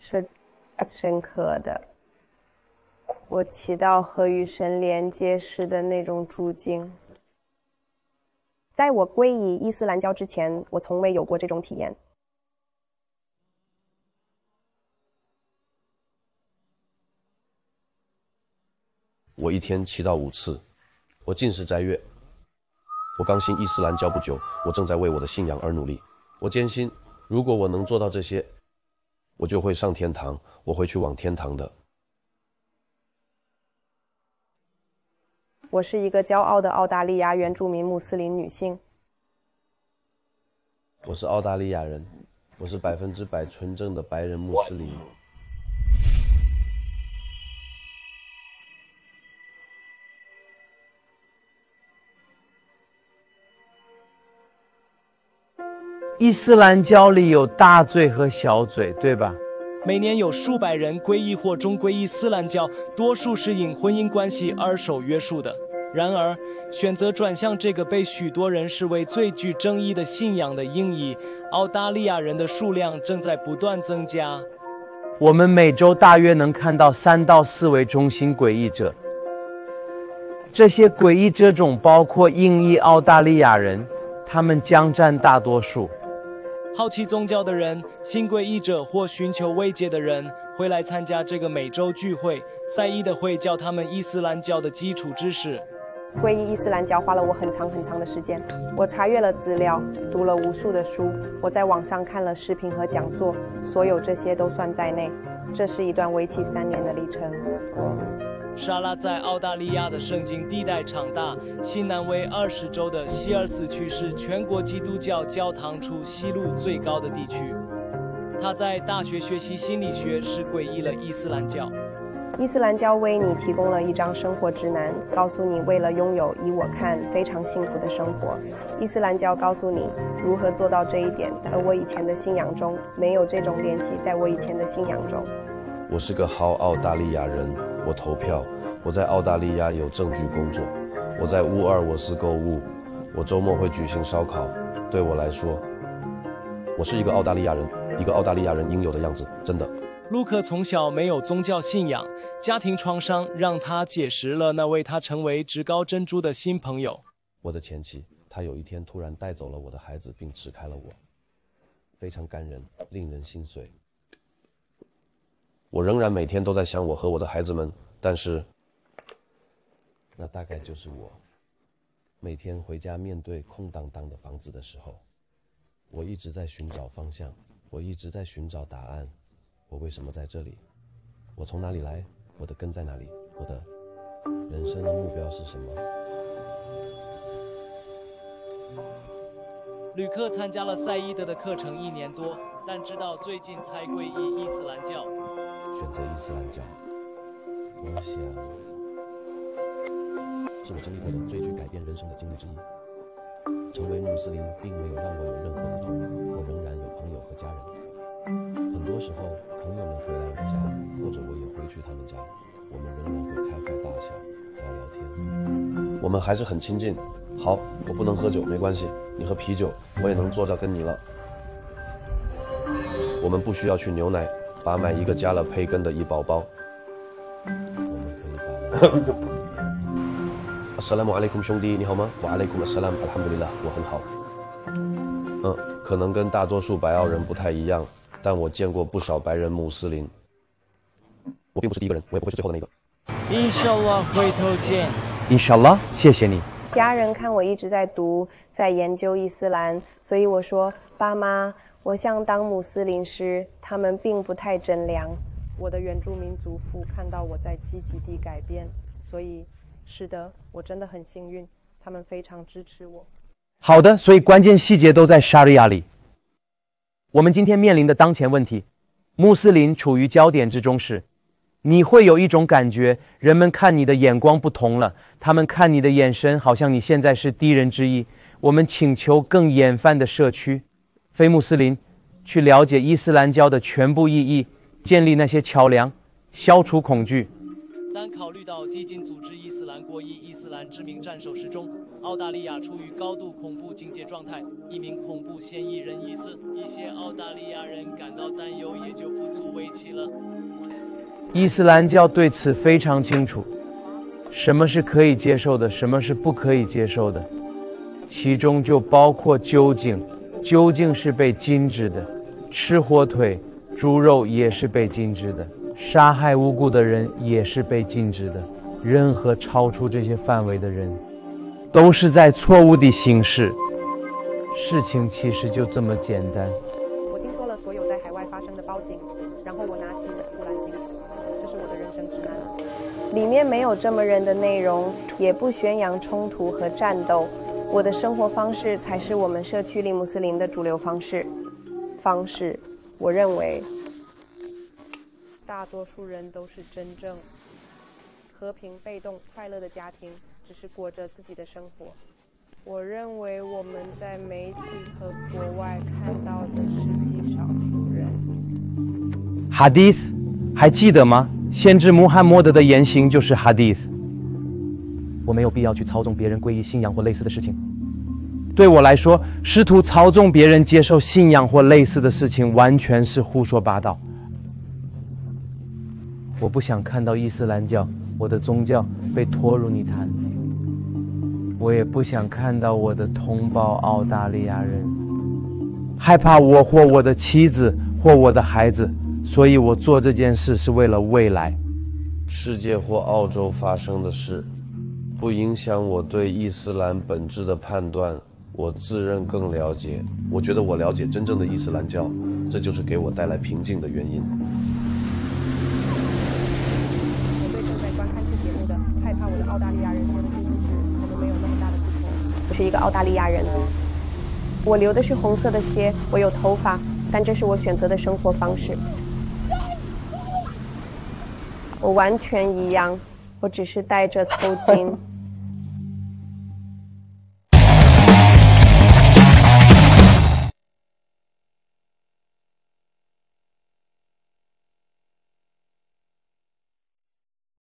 是深刻的。我祈祷和与神连接时的那种处境。在我皈依伊斯兰教之前，我从未有过这种体验。 我一天祈祷5次，我禁食斋月。我刚信伊斯兰教不久，我正在为我的信仰而努力。我坚信，如果我能做到这些，我就会上天堂，我会去往天堂的。 我是一个骄傲的澳大利亚原住民穆斯林女性。 我是澳大利亚人，我是100%纯正的白人穆斯林。 伊斯兰教里有大罪和小罪，对吧？ 每年有数百人皈依或中皈依伊斯兰教，多数是因婚姻关系而受约束的。然而，选择转向这个被许多人视为最具争议的信仰的英裔澳大利亚人的数量正在不断增加。 我们每周大约能看到3到4位中心皈依者。这些皈依者中包括英裔澳大利亚人，他们将占大多数。 好奇宗教的人、新皈依者或寻求慰藉的人会来参加这个每周聚会。赛义德会教他们伊斯兰教的基础知识。 皈依伊斯兰教花了我很长的时间，我查阅了资料，读了无数的书，我在网上看了视频和讲座，所有这些都算在内。这是一段为期3年的历程。 莎拉在澳大利亚的圣经地带长大，新南威20州的希尔斯区是全国基督教教堂出息率最高的地区。他在大学学习心理学时皈依了伊斯兰教。 伊斯兰教为你提供了一张生活指南，告诉你为了拥有依我看非常幸福的生活。伊斯兰教告诉你如何做到这一点，而我以前的信仰中没有这种练习，在我以前的信仰中。 我是个好澳大利亚人，我投票，我在澳大利亚有证据工作，我在乌尔沃斯购物，我周末会举行烧烤。对我来说，我是一个澳大利亚人，一个澳大利亚人应有的样子，真的。 路克从小没有宗教信仰，家庭创伤让他结识了那位他成为至高珍珠的新朋友。 我的前妻，她有一天突然带走了我的孩子，并支开了我，非常感人，令人心碎。我仍然每天都在想我和我的孩子们，但是那大概就是我每天回家面对空荡荡的房子的时候。我一直在寻找方向，我一直在寻找答案。我为什么在这里？我从哪里来？我的根在哪里？我的人生的目标是什么？ 吕克参加了赛义德的课程1年多，但直到最近才皈依伊斯兰教。 选择伊斯兰教，我想是我经历过的最具改变人生的经历之一。成为穆斯林并没有让我有任何不同，我仍然有朋友和家人。很多时候，朋友们回来我家，或者我也回去他们家，我们仍然会开怀大笑，聊聊天。我们还是很亲近。好，我不能喝酒，没关系，你喝啤酒，我也能做到跟你了。我们不需要去牛奶把买一个加了培根的怡宝宝。我们可以把那个Assalamu alaikum 兄弟，你好吗？wa alaikum assalam， alhamdulillah， 我很好。可能跟大多数白澳人不太一样，但我见过不少白人穆斯林。我并不是第一个人，我也不会是最后的那个。 Inshallah， 回头见。 Inshallah， 谢谢你。 家人看我一直在读，在研究伊斯兰，所以我说，爸妈，我想当穆斯林时，他们并不太真良。我的原住民祖父看到我在积极地改变，所以是的，我真的很幸运，他们非常支持我。 好的，所以关键细节都在沙利亚里。我们今天面临的当前问题，穆斯林处于焦点之中时，你会有一种感觉，人们看你的眼光不同了，他们看你的眼神好像你现在是敌人之一。我们请求更广泛的社区非穆斯林去了解伊斯兰教的全部意义，建立那些桥梁，消除恐惧。 但考虑到激进组织伊斯兰国伊斯兰知名战手失踪，澳大利亚处于高度恐怖警戒状态，一名恐怖嫌疑人疑似，一些澳大利亚人感到担忧也就不足为奇了。 伊斯兰教对此非常清楚，什么是可以接受的，什么是不可以接受的，其中就包括究竟是被禁止的，吃火腿、猪肉也是被禁止的，杀害无辜的人也是被禁止的。任何超出这些范围的人，都是在错误地行事。事情其实就这么简单。 我听说了所有在海外发生的暴行，然后我拿起《古兰经》，这是我的人生指南。里面没有这么人的内容，也不宣扬冲突和战斗。我的生活方式才是我们社区里穆斯林的主流方式。我认为，大多数人都是真正和平、被动、快乐的家庭，只是过着自己的生活。我认为我们在媒体和国外看到的是极少数人。 哈迪斯，还记得吗？先知穆罕默德的言行就是哈迪斯。我没有必要去操纵别人皈依信仰或类似的事情。对我来说，试图操纵别人接受信仰或类似的事情，完全是胡说八道。我不想看到伊斯兰教，我的宗教被拖入泥潭。我也不想看到我的同胞澳大利亚人害怕我或我的妻子或我的孩子，所以我做这件事是为了未来。 世界或澳洲发生的事，不影响我对伊斯兰本质的判断。我自认更了解，我觉得我了解真正的伊斯兰教，这就是给我带来平静的原因。 我对正在观看此节目的害怕我的澳大利亚人说的信息是，我们没有那么大的不同。我是一个澳大利亚人，我留的是红色的鞋，我有头发，但这是我选择的生活方式。我完全一样，我只是戴着头巾。